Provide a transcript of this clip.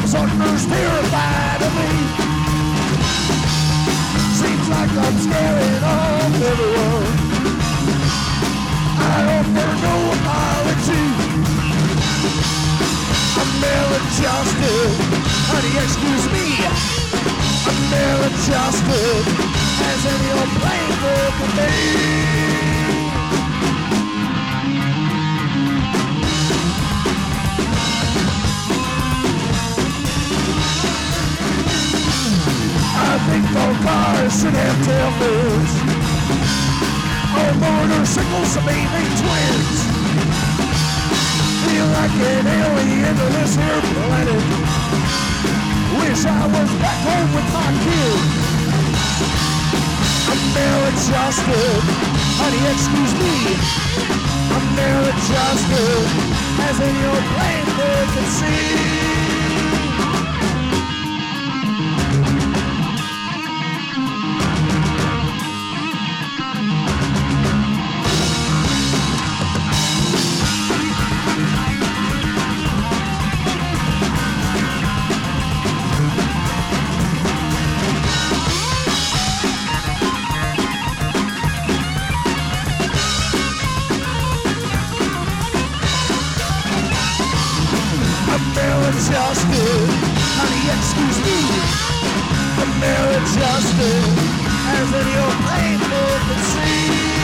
Sumner's terrified of me. Seems like I'm scaring off everyone. I offer no apology. I'm maladjusted, honey, excuse me. I'm maladjusted, as any old plain book can be. I think all cars should have taillights. All motorcycles are bathing twins. Feel like an alien to this here planet. Wish I was back home with my kid. I'm maladjusted, honey, excuse me. I'm maladjusted, as any old plain bird can see. Maladjusted, honey, excuse me. I'm maladjusted, as any old plain boy can see.